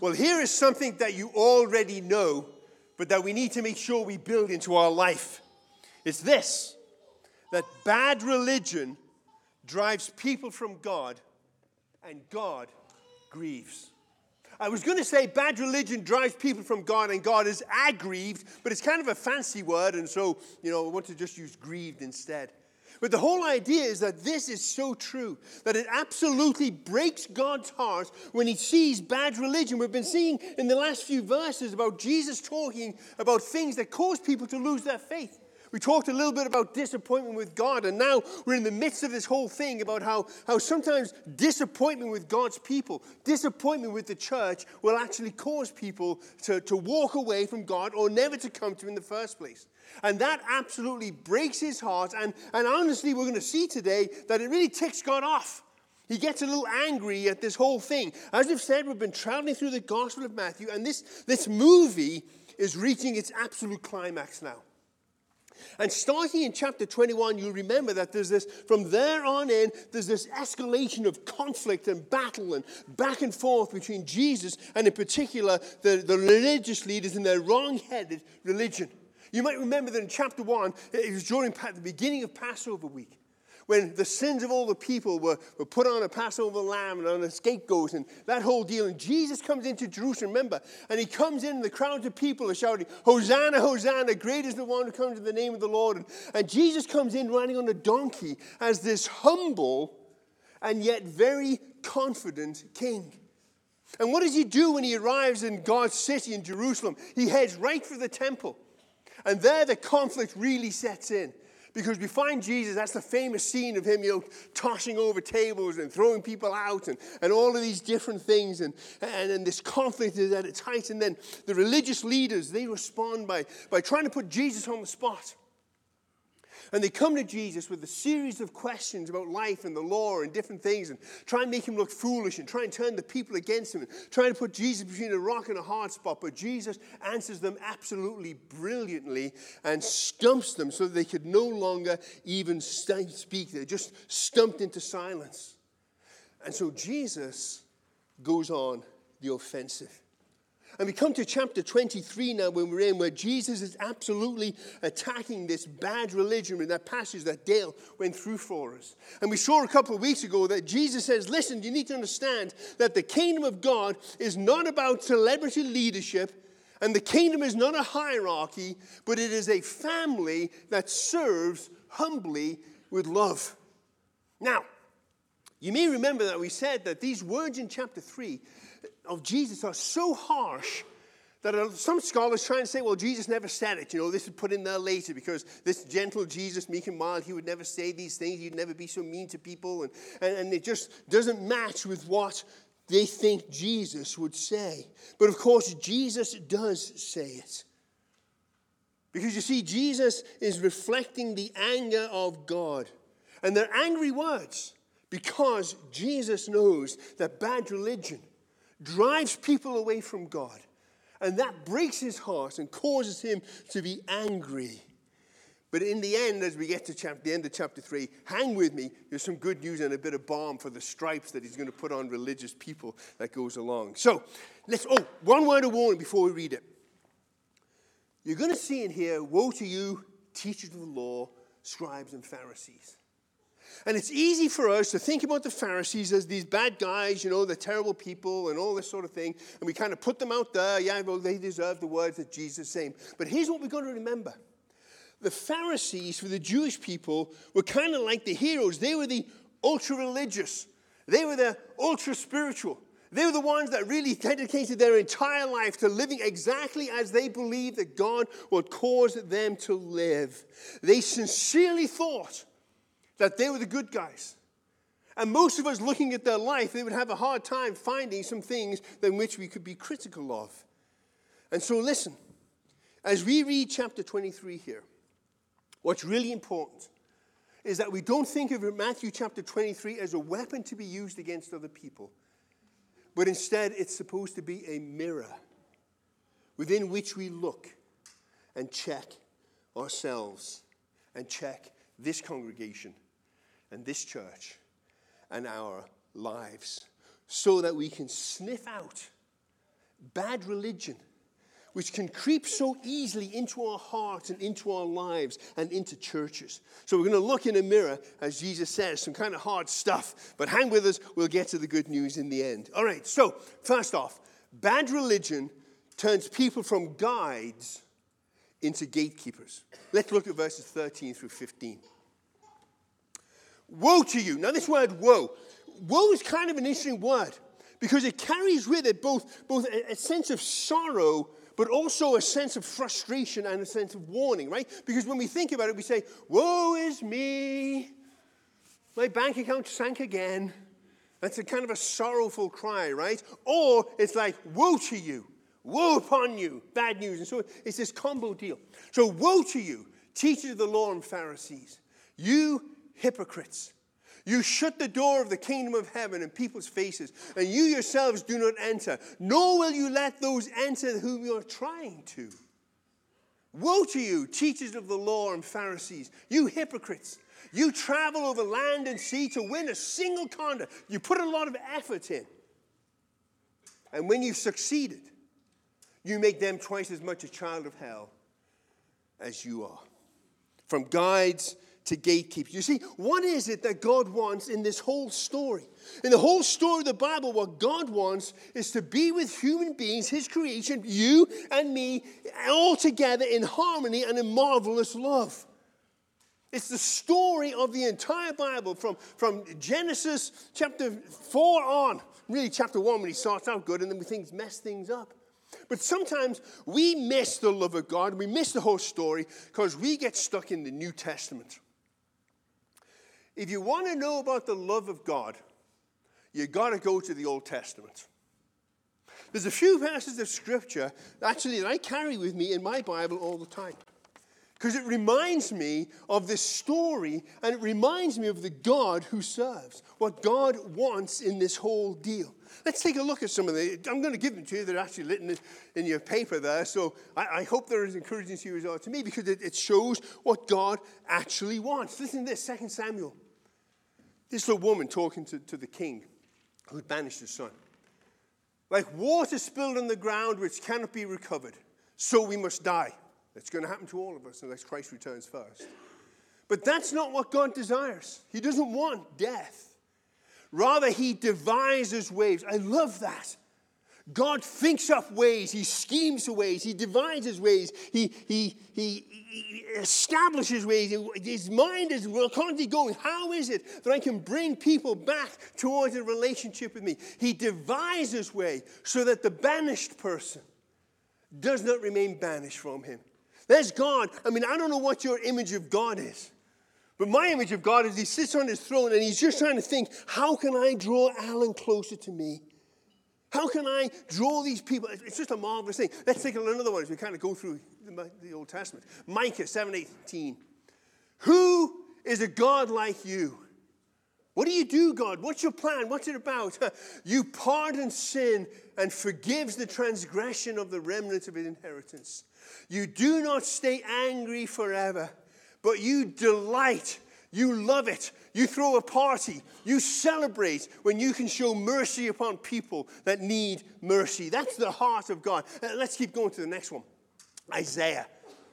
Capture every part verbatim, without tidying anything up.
Well, here is something that you already know, but that we need to make sure we build into our life. It's this, that bad religion drives people from God, and God grieves. I was going to say bad religion drives people from God, and God is aggrieved, but it's kind of a fancy word, and so, you know, I want to just use grieved instead. But the whole idea is that this is so true, that it absolutely breaks God's heart when he sees bad religion. We've been seeing in the last few verses about Jesus talking about things that cause people to lose their faith. We talked a little bit about disappointment with God, and now we're in the midst of this whole thing about how, how sometimes disappointment with God's people, disappointment with the church will actually cause people to, to walk away from God or never to come to him in the first place. And that absolutely breaks his heart, and, and honestly we're going to see today that it really ticks God off. He gets a little angry at this whole thing. As we've said, we've been traveling through the Gospel of Matthew, and this, this movie is reaching its absolute climax now. And starting in chapter twenty-one, you'll remember that there's this, from there on in, there's this escalation of conflict and battle and back and forth between Jesus and in particular the, the religious leaders and their wrong-headed religion. You might remember that in chapter one, it was during the beginning of Passover week, when the sins of all the people were, were put on a Passover lamb and on a scapegoat and that whole deal. And Jesus comes into Jerusalem, remember, and he comes in and the crowds of people are shouting, Hosanna, Hosanna, great is the one who comes in the name of the Lord. And, and Jesus comes in riding on a donkey as this humble and yet very confident king. And what does he do when he arrives in God's city in Jerusalem? He heads right for the temple. And there the conflict really sets in. Because we find Jesus, that's the famous scene of him, you know, tossing over tables and throwing people out and, and all of these different things. And, and, and this conflict is at its height. And then the religious leaders, they respond by, by trying to put Jesus on the spot. And they come to Jesus with a series of questions about life and the law and different things and try and make him look foolish and try and turn the people against him and try to put Jesus between a rock and a hard spot. But Jesus answers them absolutely brilliantly and stumps them so that they could no longer even speak. They're just stumped into silence. And so Jesus goes on the offensive. And we come to chapter twenty-three now when we're in, where Jesus is absolutely attacking this bad religion in that passage that Dale went through for us. And we saw a couple of weeks ago that Jesus says, listen, you need to understand that the kingdom of God is not about celebrity leadership, and the kingdom is not a hierarchy, but it is a family that serves humbly with love. Now, you may remember that we said that these words in chapter three of Jesus are so harsh that some scholars try and say, well, Jesus never said it. You know, this is put in there later because this gentle Jesus, meek and mild, he would never say these things. He'd never be so mean to people. And, and, and it just doesn't match with what they think Jesus would say. But of course, Jesus does say it. Because you see, Jesus is reflecting the anger of God. And they're angry words because Jesus knows that bad religion drives people away from God. And that breaks his heart and causes him to be angry. But in the end, as we get to chapter, the end of chapter three, hang with me. There's some good news and a bit of balm for the stripes that he's going to put on religious people that goes along. So, let's, oh, one word of warning before we read it. You're going to see in here, woe to you, teachers of the law, scribes and Pharisees. And it's easy for us to think about the Pharisees as these bad guys, you know, they're terrible people and all this sort of thing. And we kind of put them out there. Yeah, well, they deserve the words that Jesus is saying. But here's what we've got to remember. The Pharisees, for the Jewish people, were kind of like the heroes. They were the ultra-religious. They were the ultra-spiritual. They were the ones that really dedicated their entire life to living exactly as they believed that God would cause them to live. They sincerely thought that they were the good guys. And most of us looking at their life, they would have a hard time finding some things in which we could be critical of. And so listen, as we read chapter twenty-three here, what's really important is that we don't think of Matthew chapter twenty-three as a weapon to be used against other people, but instead it's supposed to be a mirror within which we look and check ourselves and check this congregation and this church and our lives so that we can sniff out bad religion, which can creep so easily into our hearts and into our lives and into churches. So we're going to look in a mirror, as Jesus says, some kind of hard stuff. But hang with us, we'll get to the good news in the end. All right, so first off, bad religion turns people from guides into gatekeepers. Let's look at verses thirteen through fifteen. Woe to you. Now this word woe. Woe is kind of an interesting word because it carries with it both, both a, a sense of sorrow but also a sense of frustration and a sense of warning, right? Because when we think about it, we say, woe is me. My bank account sank again. That's a kind of a sorrowful cry, right? Or it's like, woe to you. Woe upon you. Bad news. And so it's this combo deal. So woe to you, teachers of the law and Pharisees. You hypocrites. You shut the door of the kingdom of heaven in people's faces, and you yourselves do not enter, nor will you let those enter whom you are trying to. Woe to you, teachers of the law and Pharisees, you hypocrites. You travel over land and sea to win a single convert. You put a lot of effort in. And when you've succeeded, you make them twice as much a child of hell as you are. From guides to gatekeepers. You see, what is it that God wants in this whole story? In the whole story of the Bible, what God wants is to be with human beings, his creation, you and me, all together in harmony and in marvelous love. It's the story of the entire Bible from, from Genesis chapter four on. Really, chapter one when he starts out good, and then we think mess things up. But sometimes we miss the love of God, we miss the whole story because we get stuck in the New Testament. If you want to know about the love of God, you got to go to the Old Testament. There's a few passages of Scripture, actually, that I carry with me in my Bible all the time. Because it reminds me of this story, and it reminds me of the God who serves, what God wants in this whole deal. Let's take a look at some of the, I'm going to give them to you. They're actually written in, in your paper there, so I, I hope they're as encouraging to you as they are to me, because it, it shows what God actually wants. Listen to this, Second Samuel. This little woman talking to, to the king who had banished his son. Like water spilled on the ground which cannot be recovered, so we must die. It's going to happen to all of us unless Christ returns first. But that's not what God desires. He doesn't want death. Rather, he devises ways. I love that. God thinks up ways. He schemes ways. He devises ways. He, he, he, he establishes ways. His mind is constantly going, how is it that I can bring people back towards a relationship with me? He devises ways so that the banished person does not remain banished from him. There's God. I mean, I don't know what your image of God is. But my image of God is he sits on his throne and he's just trying to think, how can I draw Alan closer to me? How can I draw these people? It's just a marvelous thing. Let's take another one as we kind of go through the, the Old Testament. Micah seven eighteen. Who is a God like you? What do you do, God? What's your plan? What's it about? You pardon sin and forgives the transgression of the remnant of his inheritance. You do not stay angry forever, but you delight. You love it. You throw a party. You celebrate when you can show mercy upon people that need mercy. That's the heart of God. Uh, let's keep going to the next one. Isaiah.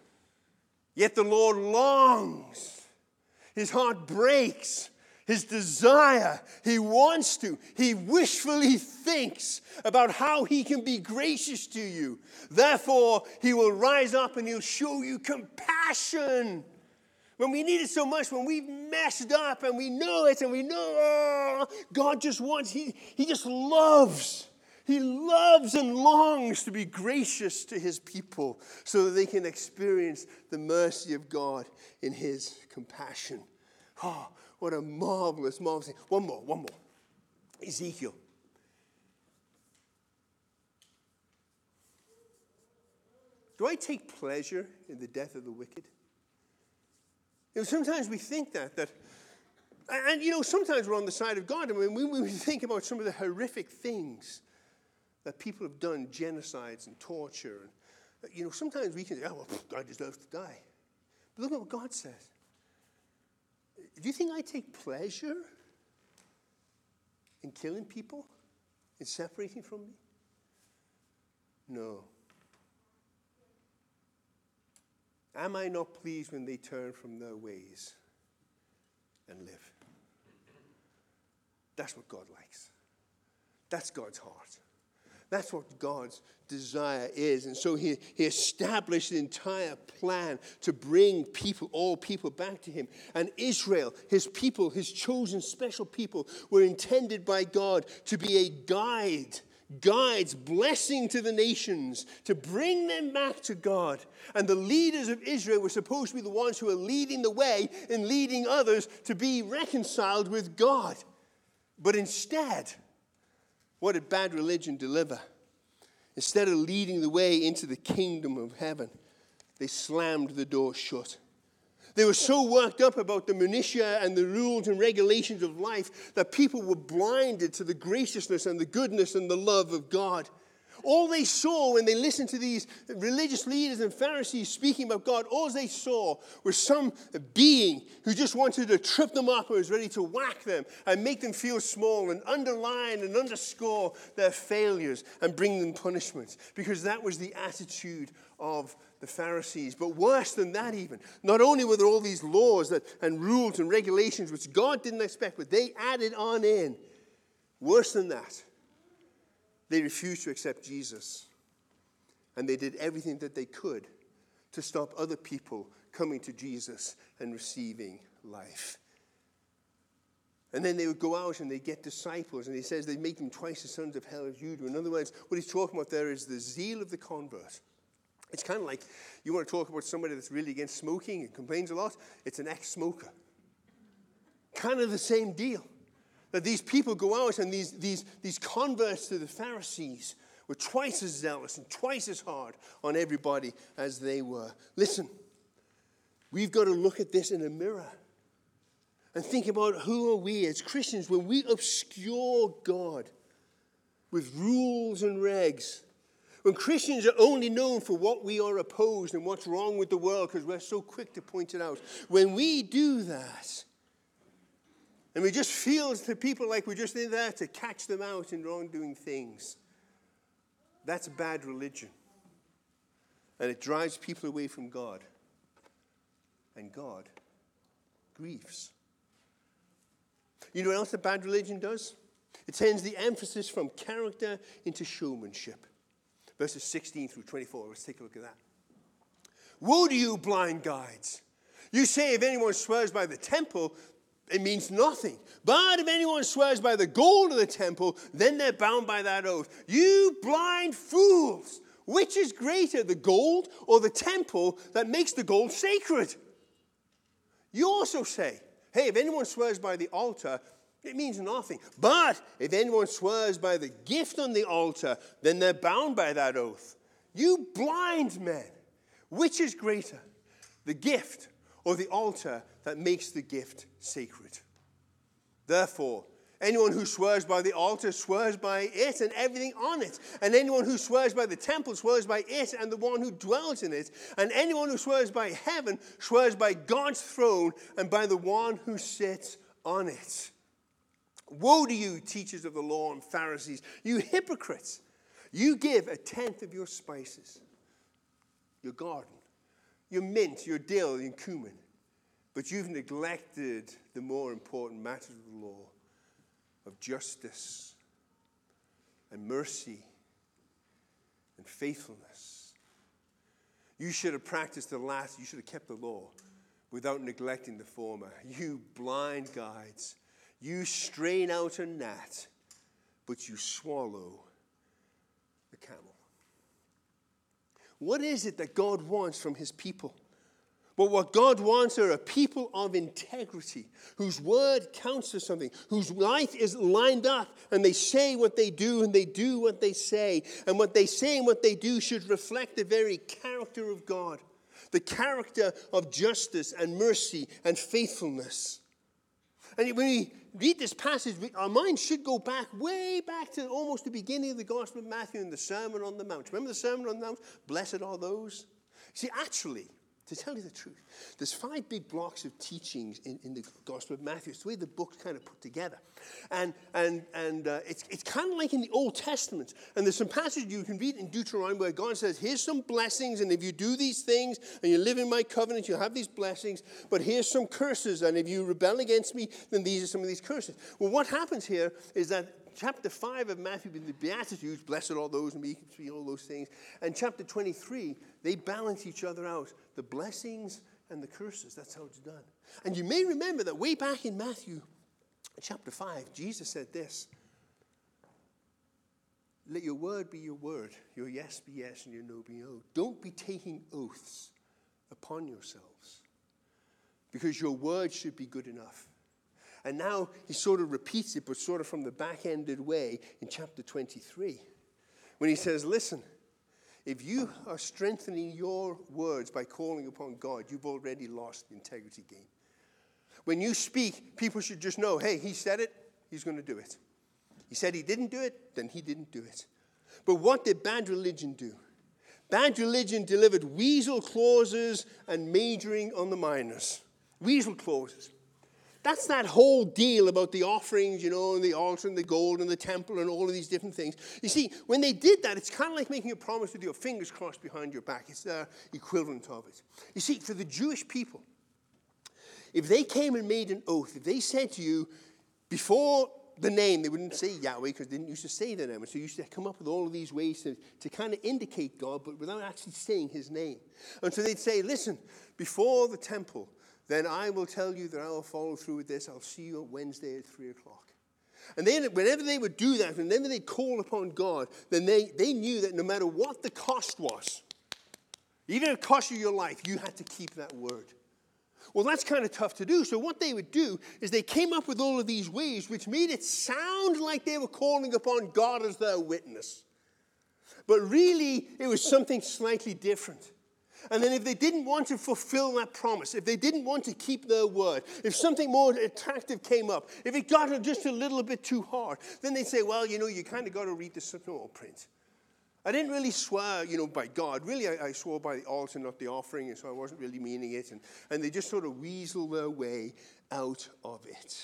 Yet the Lord longs. His heart breaks. His desire, he wants to, he wishfully thinks about how he can be gracious to you. Therefore, he will rise up and he'll show you compassion. When we need it so much, when we've messed up and we know it and we know, oh, God just wants, he, he just loves. He loves and longs to be gracious to his people so that they can experience the mercy of God in his compassion. Oh, what a marvelous, marvelous thing. One more, one more. Ezekiel. Do I take pleasure in the death of the wicked? You know, sometimes we think that, that, and you know, sometimes we're on the side of God. I mean, when we think about some of the horrific things that people have done, genocides and torture, and, you know, sometimes we can say, oh, well, God deserves to die. But look at what God says. Do you think I take pleasure in killing people, in separating from me? No. Am I not pleased when they turn from their ways and live? That's what God likes. That's God's heart. That's what God's desire is. And so he, he established the entire plan to bring people, all people back to him. And Israel, his people, his chosen special people, were intended by God to be a guide, guides, blessing to the nations, to bring them back to God. And the leaders of Israel were supposed to be the ones who are leading the way and leading others to be reconciled with God. But instead, what did bad religion deliver? Instead of leading the way into the kingdom of heaven, they slammed the door shut. They were so worked up about the minutiae and the rules and regulations of life that people were blinded to the graciousness and the goodness and the love of God. All they saw when they listened to these religious leaders and Pharisees speaking about God, all they saw was some being who just wanted to trip them up and was ready to whack them and make them feel small and underline and underscore their failures and bring them punishments, because that was the attitude of the Pharisees. But worse than that even, not only were there all these laws that, and rules and regulations which God didn't expect, but they added on in. Worse than that, they refused to accept Jesus. And they did everything that they could to stop other people coming to Jesus and receiving life. And then they would go out and they get disciples. And he says they make them twice the sons of hell as you do. In other words, what he's talking about there is the zeal of the convert. It's kind of like you want to talk about somebody that's really against smoking and complains a lot. It's an ex-smoker. Kind of the same deal. That these people go out and these, these, these converts to the Pharisees were twice as zealous and twice as hard on everybody as they were. Listen, we've got to look at this in a mirror and think about who are we as Christians when we obscure God with rules and regs. When Christians are only known for what we are opposed and what's wrong with the world because we're so quick to point it out. When we do that, and we just feel to people like we're just in there to catch them out in wrongdoing things, that's bad religion. And it drives people away from God. And God grieves. You know what else that bad religion does? It turns the emphasis from character into showmanship. Verses sixteen through twenty-four. Let's take a look at that. Woe to you, blind guides! You say if anyone swears by the temple, it means nothing. But if anyone swears by the gold of the temple, then they're bound by that oath. You blind fools! Which is greater, the gold or the temple that makes the gold sacred? You also say, hey, if anyone swears by the altar, it means nothing. But if anyone swears by the gift on the altar, then they're bound by that oath. You blind men! Which is greater, the gift or the altar that makes the gift sacred? Therefore, anyone who swears by the altar swears by it and everything on it. And anyone who swears by the temple swears by it and the one who dwells in it. And anyone who swears by heaven swears by God's throne and by the one who sits on it. Woe to you, teachers of the law and Pharisees, you hypocrites! You give a tenth of your spices, your garden, your mint, your dill, your cumin, but you've neglected the more important matters of the law, of justice and mercy and faithfulness. You should have practiced the last, you should have kept the law without neglecting the former. You blind guides, you strain out a gnat, but you swallow the camel. What is it that God wants from his people? Well, what God wants are a people of integrity, whose word counts for something, whose life is lined up, and they say what they do, and they do what they say. And what they say and what they do should reflect the very character of God, the character of justice and mercy and faithfulness. And when we read this passage, our minds should go back, way back to almost the beginning of the Gospel of Matthew and the Sermon on the Mount. Remember the Sermon on the Mount? Blessed are those. See, actually, To tell you the truth, there's five big blocks of teachings in, in the Gospel of Matthew. It's the way the book's kind of put together. And, and, and uh, it's, it's kind of like in the Old Testament. And there's some passages you can read in Deuteronomy where God says, here's some blessings, and if you do these things, and you live in my covenant, you'll have these blessings. But here's some curses, and if you rebel against me, then these are some of these curses. Well, what happens here is that chapter five of Matthew, the Beatitudes, blessed are all those and meek, all those things. And chapter twenty-three, they balance each other out. The blessings and the curses. That's how it's done. And you may remember that way back in Matthew chapter five, Jesus said this. Let your word be your word, your yes be yes, and your no be no. Don't be taking oaths upon yourselves, because your word should be good enough. And now he sort of repeats it, but sort of from the back-ended way in chapter twenty-three, when he says, listen, if you are strengthening your words by calling upon God, you've already lost the integrity game. When you speak, people should just know, hey, he said it, he's going to do it. He said he didn't do it, then he didn't do it. But what did bad religion do? Bad religion delivered weasel clauses and majoring on the minors. Weasel clauses. That's that whole deal about the offerings, you know, and the altar and the gold and the temple and all of these different things. You see, when they did that, it's kind of like making a promise with your fingers crossed behind your back. It's the equivalent of it. You see, for the Jewish people, if they came and made an oath, if they said to you, before the name, they wouldn't say Yahweh because they didn't used to say the name. So you used to come up with all of these ways to, to kind of indicate God, but without actually saying his name. And so they'd say, listen, before the temple, then I will tell you that I will follow through with this. I'll see you on Wednesday at three o'clock. And then whenever they would do that, whenever they call upon God, then they, they knew that no matter what the cost was, even if it cost you your life, you had to keep that word. Well, that's kind of tough to do. So what they would do is they came up with all of these ways which made it sound like they were calling upon God as their witness. But really, it was something slightly different. And then if they didn't want to fulfill that promise, if they didn't want to keep their word, if something more attractive came up, if it got just a little bit too hard, then they'd say, well, you know, you kind of got to read the small print. I didn't really swear, you know, by God. Really, I, I swore by the altar, not the offering, and so I wasn't really meaning it. And, and they just sort of weasel their way out of it.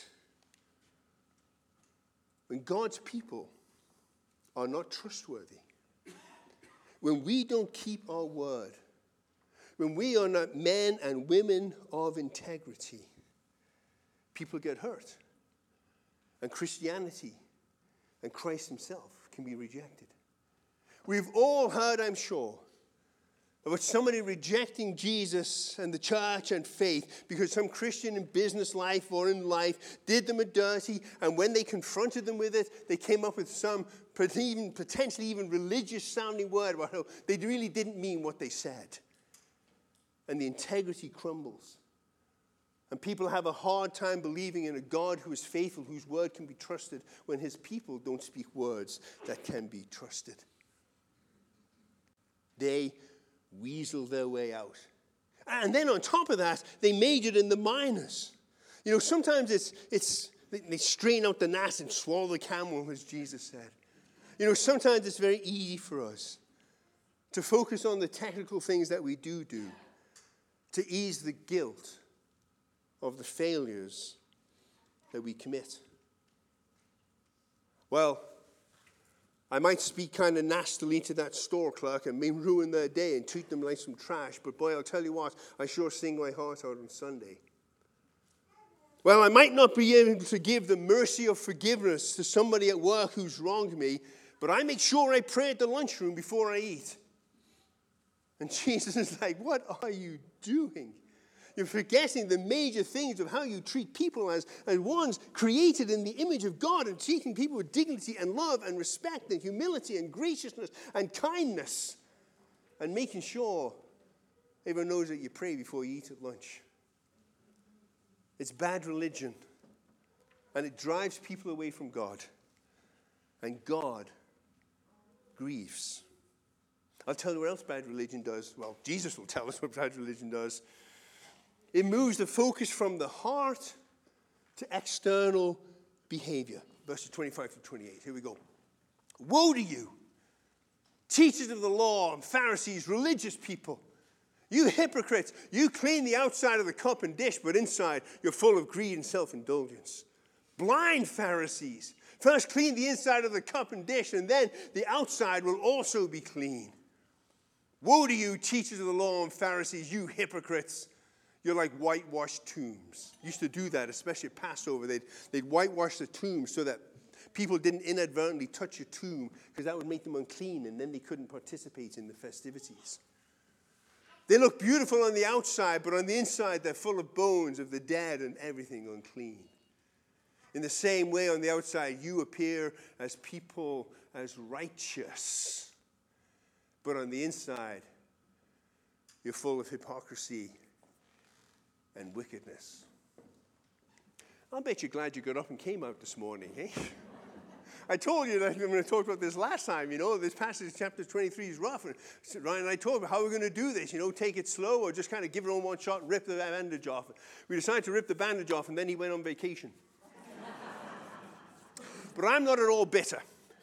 When God's people are not trustworthy, when we don't keep our word, when we are not men and women of integrity, people get hurt. And Christianity and Christ himself can be rejected. We've all heard, I'm sure, about somebody rejecting Jesus and the church and faith because some Christian in business life or in life did them a dirty, and when they confronted them with it, they came up with some even, potentially even religious-sounding word about how they really didn't mean what they said. And the integrity crumbles. And people have a hard time believing in a God who is faithful, whose word can be trusted, when his people don't speak words that can be trusted. They weasel their way out. And then on top of that, they majored in the minors. You know, sometimes it's, it's they strain out the gnat and swallow the camel, as Jesus said. You know, sometimes it's very easy for us to focus on the technical things that we do do, to ease the guilt of the failures that we commit. Well, I might speak kind of nastily to that store clerk and may ruin their day and treat them like some trash, but boy, I'll tell you what, I sure sing my heart out on Sunday. Well, I might not be able to give the mercy of forgiveness to somebody at work who's wronged me, but I make sure I pray at the lunchroom before I eat. And Jesus is like, what are you doing? You're forgetting the major things of how you treat people as, as ones created in the image of God, and treating people with dignity and love and respect and humility and graciousness and kindness, and making sure everyone knows that you pray before you eat at lunch. It's bad religion, and it drives people away from God, and God grieves. I'll tell you what else bad religion does. Well, Jesus will tell us what bad religion does. It moves the focus from the heart to external behavior. Verses twenty-five to twenty-eight. Here we go. Woe to you, teachers of the law and Pharisees, religious people. You hypocrites, you clean the outside of the cup and dish, but inside you're full of greed and self-indulgence. Blind Pharisees, first clean the inside of the cup and dish, and then the outside will also be clean. Woe to you, teachers of the law and Pharisees, you hypocrites. You're like whitewashed tombs. Used to do that, especially at Passover. They'd, they'd whitewash the tombs so that people didn't inadvertently touch your tomb, because that would make them unclean, and then they couldn't participate in the festivities. They look beautiful on the outside, but on the inside, they're full of bones of the dead and everything unclean. In the same way, on the outside, you appear as people as righteous, but on the inside, you're full of hypocrisy and wickedness. I'll bet you're glad you got up and came out this morning, eh? I told you that I'm going to talk about this last time, you know, this passage, chapter twenty-three is rough. And Ryan and I talked about how we're going to do this, you know, take it slow or just kind of give it on one shot and rip the bandage off. We decided to rip the bandage off, and then he went on vacation. But I'm not at all bitter.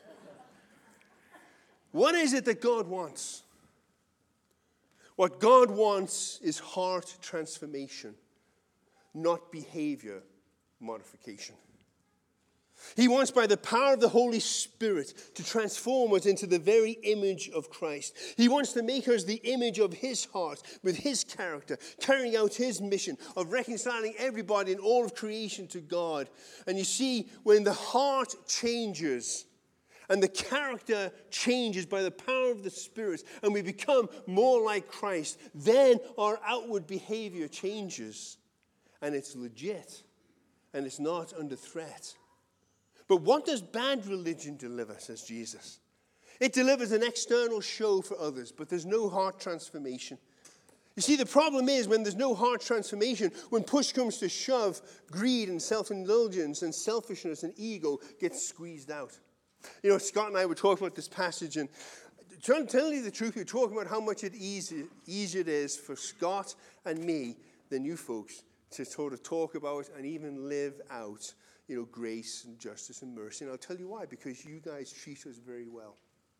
What is it that God wants? What God wants is heart transformation, not behavior modification. He wants, by the power of the Holy Spirit, to transform us into the very image of Christ. He wants to make us the image of his heart with his character, carrying out his mission of reconciling everybody in all of creation to God. And you see, when the heart changes and the character changes by the power of the Spirit, and we become more like Christ, then our outward behavior changes. And it's legit, and it's not under threat. But what does bad religion deliver, says Jesus? It delivers an external show for others, but there's no heart transformation. You see, the problem is when there's no heart transformation, when push comes to shove, greed and self-indulgence and selfishness and ego gets squeezed out. You know, Scott and I were talking about this passage, and to tell you the truth, we're talking about how much it easy, easier it is for Scott and me than you folks to sort of talk about and even live out, you know, grace and justice and mercy. And I'll tell you why, because you guys treat us very well.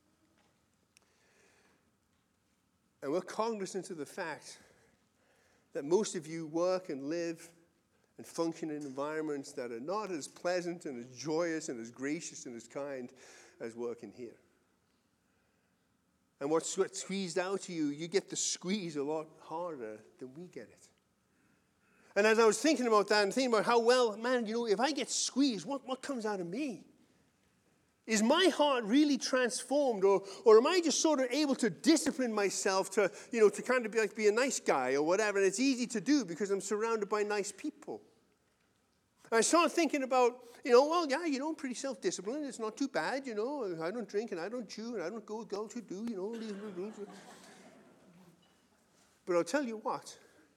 And we're cognizant of the fact that most of you work and live and function in environments that are not as pleasant and as joyous and as gracious and as kind as working here. And what's squeezed out of you, you get the squeeze a lot harder than we get it. And as I was thinking about that and thinking about how, well, man, you know, if I get squeezed, what, what comes out of me? Is my heart really transformed, or, or am I just sort of able to discipline myself to, you know, to kind of be like be a nice guy or whatever? And it's easy to do because I'm surrounded by nice people. And I started thinking about, you know, well, yeah, you know, I'm pretty self-disciplined. It's not too bad, you know. I don't drink and I don't chew and I don't go with girls who do, you know. But I'll tell you what.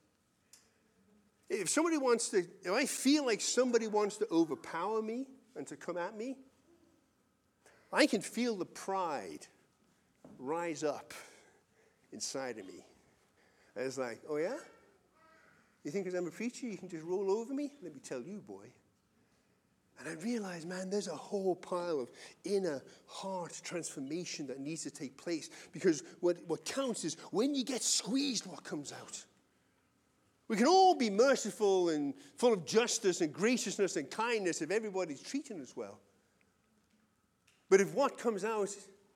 If somebody wants to, if I feel like somebody wants to overpower me and to come at me, I can feel the pride rise up inside of me. And it's like, oh yeah? You think because I'm a preacher you can just roll over me? Let me tell you, boy. And I realized, man, there's a whole pile of inner heart transformation that needs to take place. Because what, what counts is when you get squeezed, what comes out. We can all be merciful and full of justice and graciousness and kindness if everybody's treating us well. But if what comes out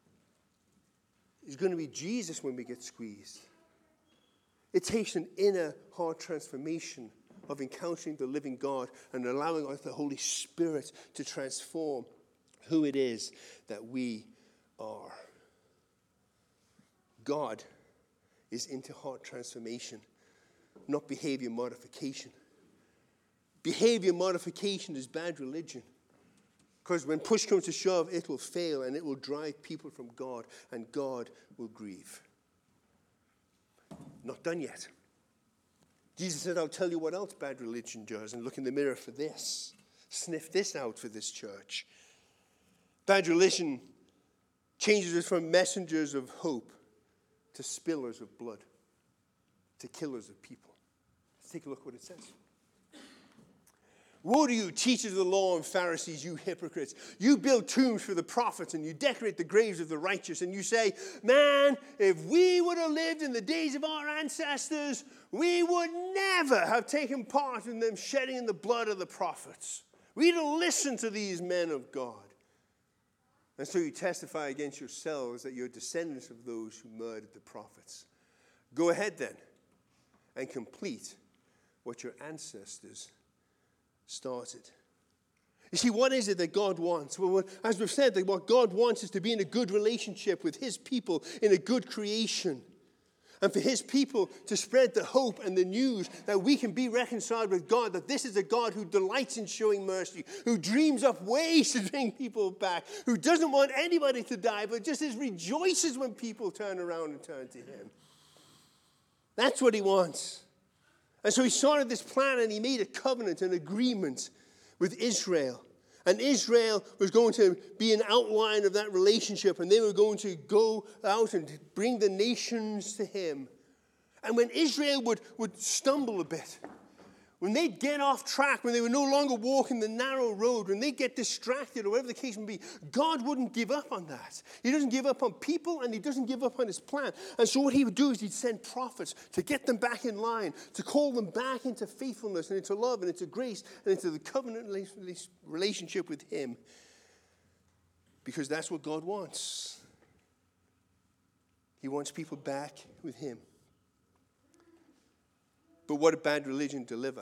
is going to be Jesus when we get squeezed, it takes an inner heart transformation of encountering the living God and allowing the Holy Spirit to transform who it is that we are. God is into heart transformation, not behavior modification. Behavior modification is bad religion. Because when push comes to shove, it will fail and it will drive people from God, and God will grieve. Not done yet. Jesus said, I'll tell you what else bad religion does, and look in the mirror for this. Sniff this out for this church. Bad religion changes us from messengers of hope to spillers of blood, to killers of people. Let's take a look what it says. Woe to you, teachers of the law and Pharisees, you hypocrites. You build tombs for the prophets and you decorate the graves of the righteous. And you say, man, if we would have lived in the days of our ancestors, we would never have taken part in them shedding the blood of the prophets. We'd have listened to these men of God. And so you testify against yourselves that you're descendants of those who murdered the prophets. Go ahead then and complete what your ancestors started. You see, what is it that God wants? Well, as we've said, that what God wants is to be in a good relationship with his people in a good creation. And for his people to spread the hope and the news that we can be reconciled with God, that this is a God who delights in showing mercy, who dreams up ways to bring people back, who doesn't want anybody to die, but just is rejoices when people turn around and turn to him. That's what he wants. And so he started this plan and he made a covenant, an agreement with Israel. And Israel was going to be an outline of that relationship, and they were going to go out and bring the nations to him. And when Israel would, would stumble a bit, when they'd get off track, when they were no longer walking the narrow road, when they get distracted or whatever the case may be, God wouldn't give up on that. He doesn't give up on people and he doesn't give up on his plan. And so what he would do is he'd send prophets to get them back in line, to call them back into faithfulness and into love and into grace and into the covenant relationship with him. Because that's what God wants. He wants people back with him. But what did bad religion deliver?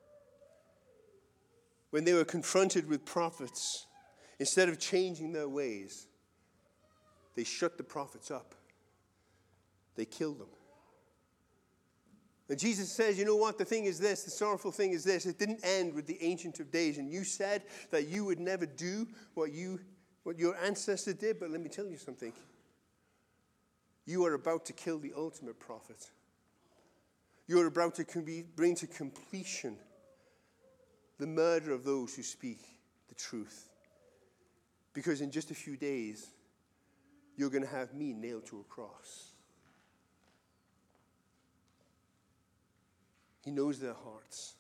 When they were confronted with prophets, instead of changing their ways, they shut the prophets up. They killed them. And Jesus says, you know what? The thing is this, the sorrowful thing is this. It didn't end with the Ancient of Days. And you said that you would never do what you, what your ancestor did. But let me tell you something. You are about to kill the ultimate prophet. You're about to bring to completion the murder of those who speak the truth. Because in just a few days, you're going to have me nailed to a cross. He knows their hearts.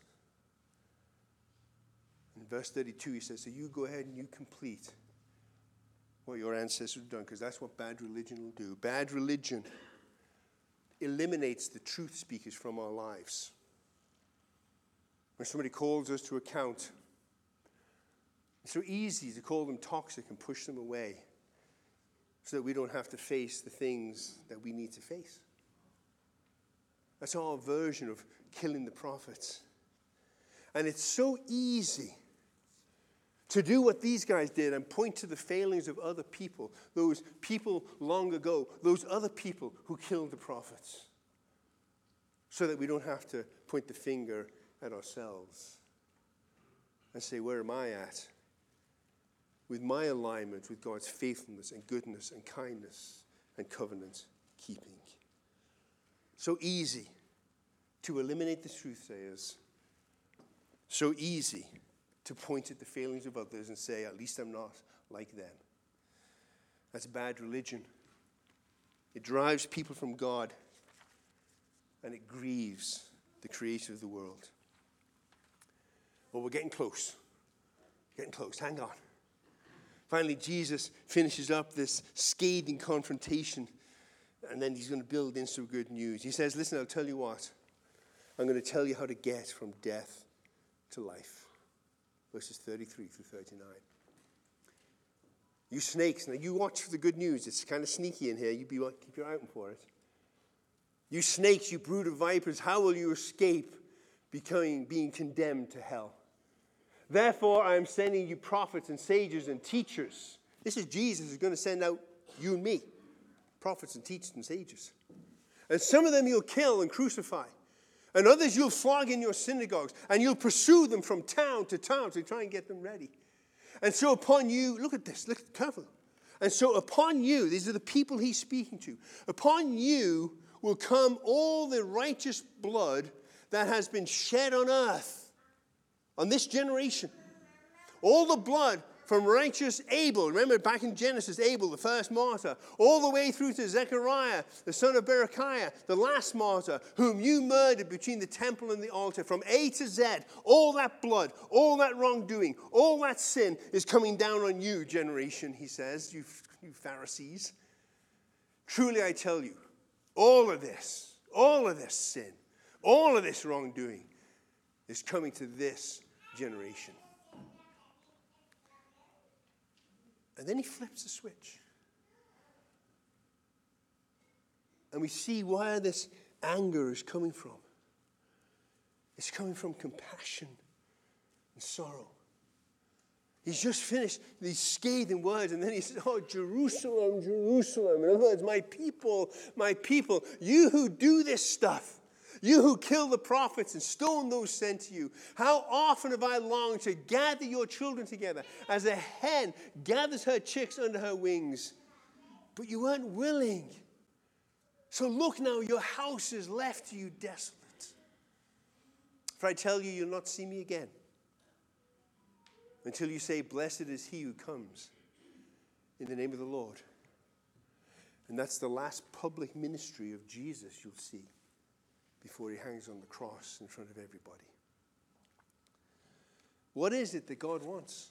In verse thirty-two, he says, so you go ahead and you complete what your ancestors have done, because that's what bad religion will do. Bad religion eliminates the truth speakers from our lives. When somebody calls us to account, it's so easy to call them toxic and push them away so that we don't have to face the things that we need to face. That's our version of killing the prophets. And it's so easy to do what these guys did and point to the failings of other people, those people long ago, those other people who killed the prophets, so that we don't have to point the finger at ourselves and say, where am I at with my alignment with God's faithfulness and goodness and kindness and covenant keeping? So easy to eliminate the truth-sayers, so easy to point at the failings of others and say, at least I'm not like them. That's bad religion. It drives people from God, and it grieves the creator of the world. Well, we're getting close. Getting close. Hang on. Finally, Jesus finishes up this scathing confrontation, and then he's going to build in some good news. He says, listen, I'll tell you what. I'm going to tell you how to get from death to life. Verses thirty-three through thirty-nine. You snakes, now you watch for the good news. It's kind of sneaky in here. You be, keep your eye open for it. You snakes, you brood of vipers, how will you escape becoming, being condemned to hell? Therefore, I am sending you prophets and sages and teachers. This is Jesus who's going to send out you and me. Prophets and teachers and sages. And some of them you'll kill and crucify. And others you'll flog in your synagogues, and you'll pursue them from town to town to try and get them ready. And so upon you, look at this, look careful. And so upon you, these are the people he's speaking to, upon you will come all the righteous blood that has been shed on earth, on this generation. All the blood From righteous Abel, remember back in Genesis, Abel, the first martyr, all the way through to Zechariah, the son of Berechiah, the last martyr, whom you murdered between the temple and the altar. From A to Z, all that blood, all that wrongdoing, all that sin is coming down on you, generation, he says, you, you Pharisees. Truly I tell you, all of this, all of this sin, all of this wrongdoing is coming to this generation. And then he flips the switch. And we see where this anger is coming from. It's coming from compassion and sorrow. He's just finished these scathing words, and then he says, oh, Jerusalem, Jerusalem. In other words, my people, my people, you who do this stuff, you who kill the prophets and stone those sent to you, how often have I longed to gather your children together as a hen gathers her chicks under her wings, but you weren't willing. So look now, your house is left to you desolate. For I tell you, you'll not see me again until you say, blessed is he who comes in the name of the Lord. And that's the last public ministry of Jesus you'll see before he hangs on the cross in front of everybody. What is it that God wants?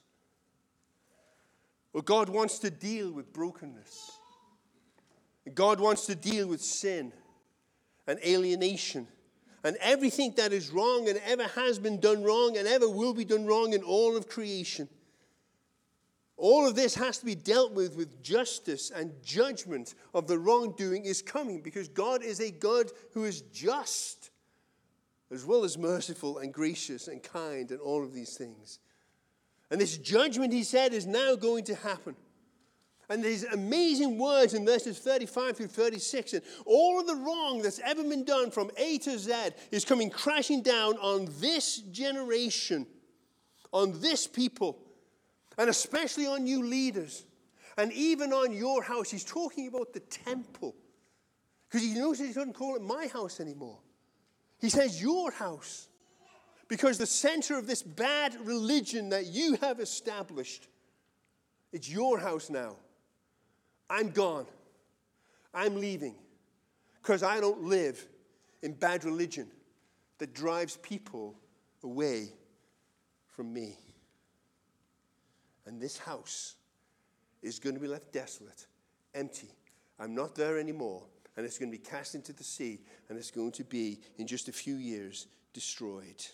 Well, God wants to deal with brokenness. God wants to deal with sin and alienation and everything that is wrong and ever has been done wrong and ever will be done wrong in all of creation. All of this has to be dealt with with justice, and judgment of the wrongdoing is coming because God is a God who is just as well as merciful and gracious and kind and all of these things. And this judgment, he said, is now going to happen. And these amazing words in verses thirty-five through thirty-six, and all of the wrong that's ever been done from A to Z is coming crashing down on this generation, on this people, and especially on you leaders, and even on your house. He's talking about the temple. Because he knows he doesn't call it my house anymore. He says your house. Because the center of this bad religion that you have established, it's your house now. I'm gone. I'm leaving. Because I don't live in bad religion that drives people away from me. And this house is going to be left desolate, empty. I'm not there anymore. And it's going to be cast into the sea. And it's going to be, in just a few years, destroyed.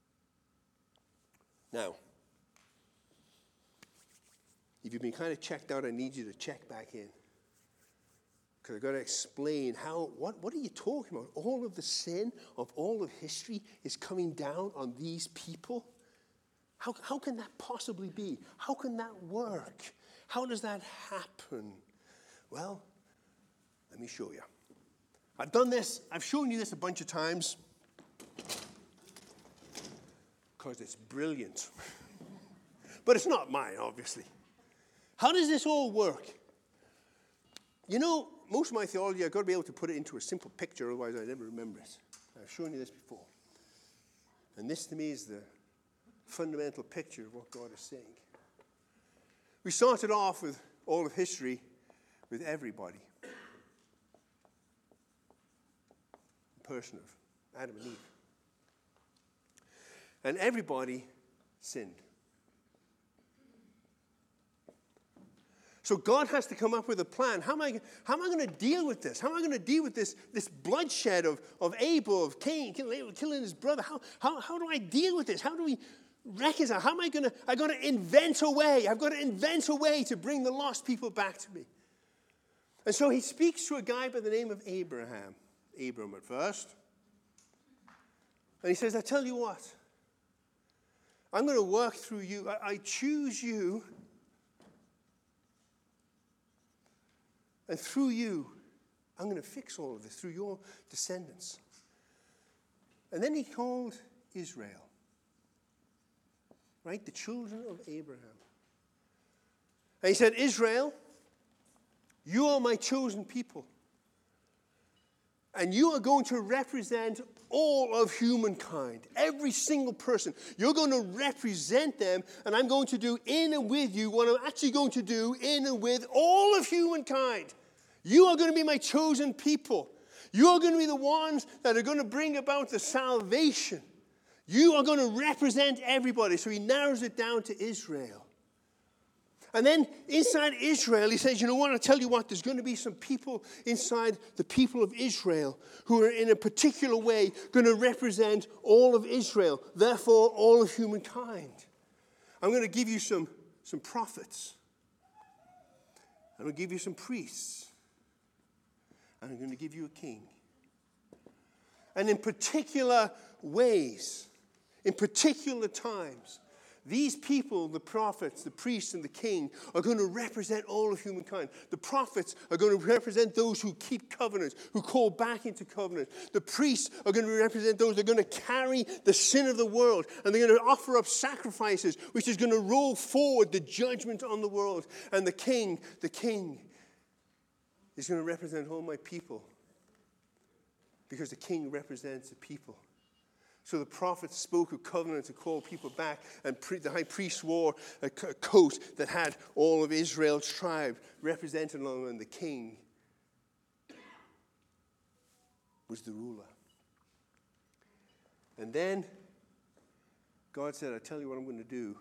Now, if you've been kind of checked out, I need you to check back in. Because I've got to explain how, what, what are you talking about? All of the sin of all of history is coming down on these people? How, how can that possibly be? How can that work? How does that happen? Well, let me show you. I've done this. I've shown you this a bunch of times because it's brilliant. But it's not mine, obviously. How does this all work? You know, most of my theology, I've got to be able to put it into a simple picture, otherwise I never remember it. I've shown you this before. And this, to me, is the fundamental picture of what God is saying. We started off with all of history with everybody. The person of Adam and Eve. And everybody sinned. So God has to come up with a plan. How am I, how am I going to deal with this? How am I going to deal with this, this bloodshed of, of Abel, of Cain, killing, killing his brother? How, how, how do I deal with this? How do we reconcile? How am I going to, I've got to invent a way. I've got to invent a way to bring the lost people back to me. And so he speaks to a guy by the name of Abraham. Abram at first. And he says, I tell you what. I'm going to work through you. I, I choose you. And through you, I'm going to fix all of this, through your descendants. And then he called Israel. Right? The children of Abraham. And he said, Israel, you are my chosen people. And you are going to represent all of humankind, every single person. You're going to represent them, and I'm going to do in and with you what I'm actually going to do in and with all of humankind. You are going to be my chosen people. You are going to be the ones that are going to bring about the salvation. You are going to represent everybody. So he narrows it down to Israel. And then inside Israel, he says, you know what, I'll tell you what, there's going to be some people inside the people of Israel who are in a particular way going to represent all of Israel, therefore all of humankind. I'm going to give you some, some prophets. I'm going to give you some priests. And I'm going to give you a king. And in particular ways, in particular times, these people, the prophets, the priests, and the king, are going to represent all of humankind. The prophets are going to represent those who keep covenants, who call back into covenant. The priests are going to represent those that are going to carry the sin of the world, and they're going to offer up sacrifices, which is going to roll forward the judgment on the world. And the king, the king, is going to represent all my people, because the king represents the people. So the prophet spoke a covenant to call people back, and pre- the high priest wore a, co- a coat that had all of Israel's tribe represented on it, and the king was the ruler. And then God said, I tell you what I'm going to do.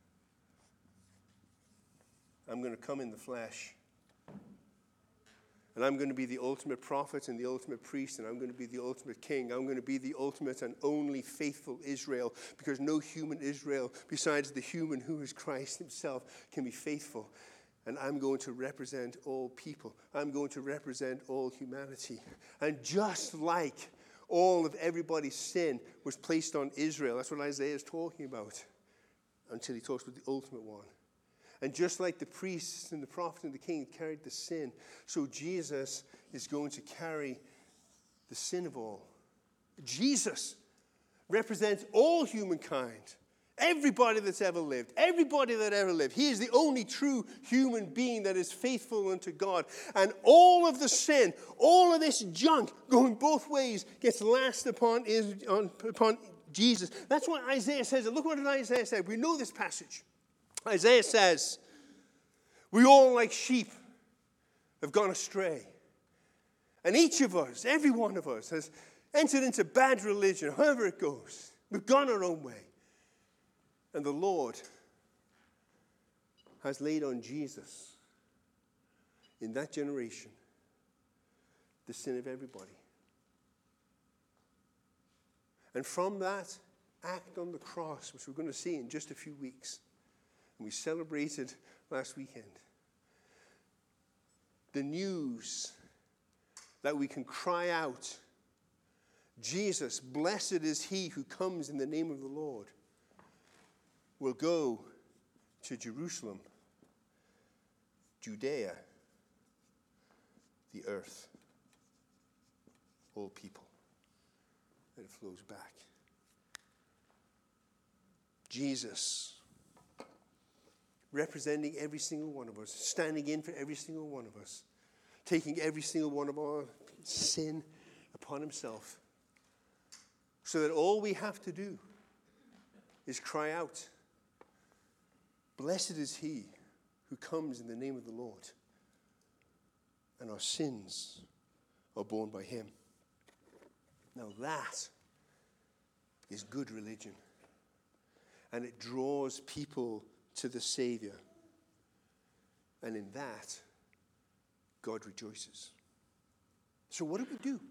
I'm going to come in the flesh. And I'm going to be the ultimate prophet and the ultimate priest, and I'm going to be the ultimate king. I'm going to be the ultimate and only faithful Israel, because no human Israel, besides the human who is Christ himself, can be faithful. And I'm going to represent all people. I'm going to represent all humanity. And just like all of everybody's sin was placed on Israel, that's what Isaiah is talking about, until he talks about the ultimate one. And just like the priests and the prophets and the king carried the sin, so Jesus is going to carry the sin of all. Jesus represents all humankind. Everybody that's ever lived. Everybody that ever lived. He is the only true human being that is faithful unto God. And all of the sin, all of this junk going both ways gets lashed upon, upon Jesus. That's what Isaiah says. Look what Isaiah said. We know this passage. Isaiah says, we all like sheep have gone astray. And each of us, every one of us, has entered into bad religion, however it goes. We've gone our own way. And the Lord has laid on Jesus, in that generation, the sin of everybody. And from that act on the cross, which we're going to see in just a few weeks, and we celebrated last weekend, the news that we can cry out, Jesus, blessed is he who comes in the name of the Lord, will go to Jerusalem, Judea, the earth, all people. And it flows back. Jesus, representing every single one of us, standing in for every single one of us, taking every single one of our sin upon himself, so that all we have to do is cry out, blessed is he who comes in the name of the Lord, and our sins are borne by him. Now that is good religion, and it draws people to the Savior. And in that, God rejoices. So what do we do?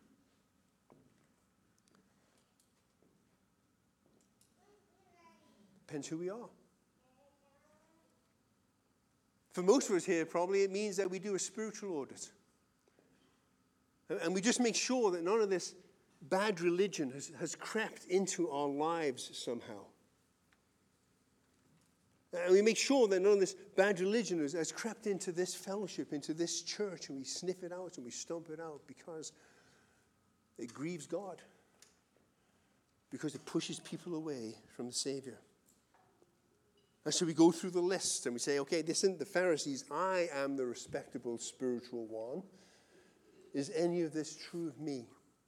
Depends who we are. For most of us here, probably it means that we do a spiritual audit. And we just make sure that none of this bad religion has, has crept into our lives somehow. And we make sure that none of this bad religion has, has crept into this fellowship, into this church, and we sniff it out and we stomp it out because it grieves God. Because it pushes people away from the Savior. And so we go through the list and we say, okay, this isn't the Pharisees. I am the respectable spiritual one. Is any of this true of me?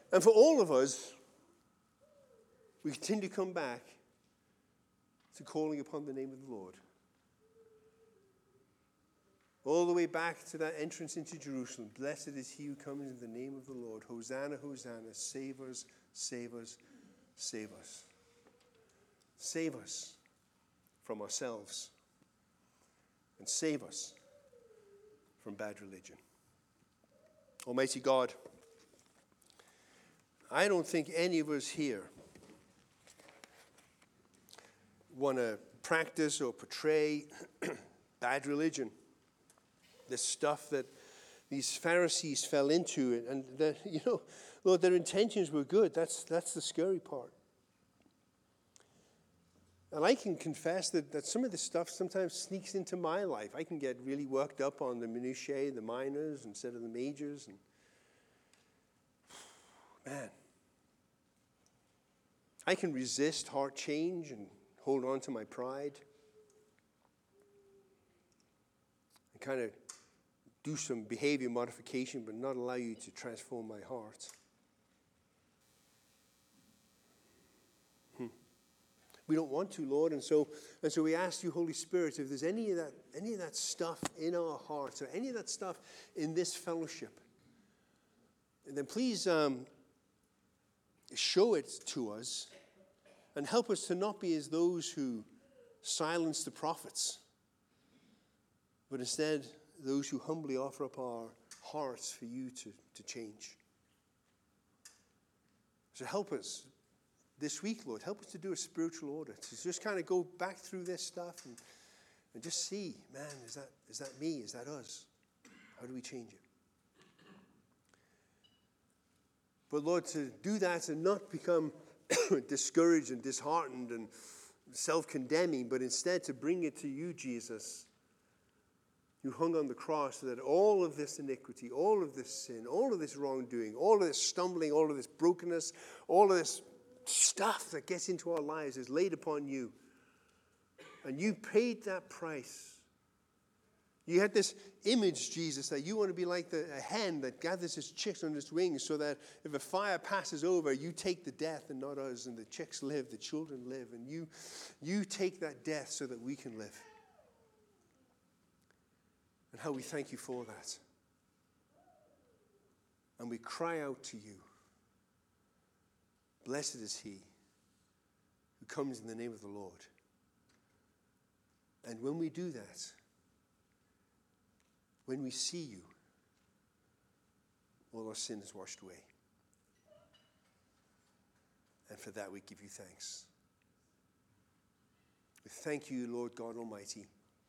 And for all of us, we continue to come back to calling upon the name of the Lord. All the way back to that entrance into Jerusalem. Blessed is he who comes in the name of the Lord. Hosanna, Hosanna. Save us, save us, save us. Save us from ourselves. And save us from bad religion. Almighty God, I don't think any of us here want to practice or portray bad religion. The stuff that these Pharisees fell into, and the, you know, Lord, their intentions were good. That's that's the scary part. And I can confess that, that some of this stuff sometimes sneaks into my life. I can get really worked up on the minutiae, the minors, instead of the majors. And man, I can resist heart change and hold on to my pride. And kind of do some behavior modification, but not allow you to transform my heart. Hmm. We don't want to, Lord, and so and so we ask you, Holy Spirit, if there's any of that, any of that stuff in our hearts, or any of that stuff in this fellowship, then please um, show it to us, and help us to not be as those who silence the prophets, but instead those who humbly offer up our hearts for you to, to change. So help us this week, Lord. Help us to do a spiritual audit, to just kind of go back through this stuff and, and just see, man, is that is that me? Is that us? How do we change it? But Lord, to do that and not become discouraged and disheartened and self-condemning, but instead to bring it to you, Jesus, you hung on the cross so that all of this iniquity, all of this sin, all of this wrongdoing, all of this stumbling, all of this brokenness, all of this stuff that gets into our lives is laid upon you. And you paid that price. You had this image, Jesus, that you want to be like the, a hen that gathers its chicks under its wings so that if a fire passes over, you take the death and not us, and the chicks live, the children live, and you, you take that death so that we can live. And how we thank you for that. And we cry out to you, blessed is he who comes in the name of the Lord. And when we do that, when we see you, all our sin is washed away. And for that we give you thanks. We thank you, Lord God Almighty,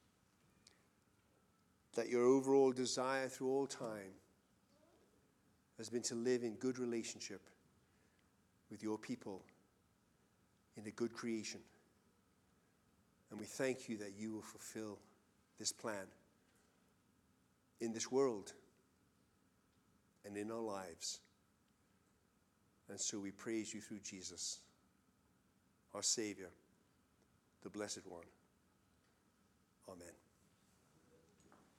that your overall desire through all time has been to live in good relationship with your people in a good creation. And we thank you that you will fulfill this plan in this world and in our lives. And so we praise you through Jesus, our Savior, the Blessed One. Amen.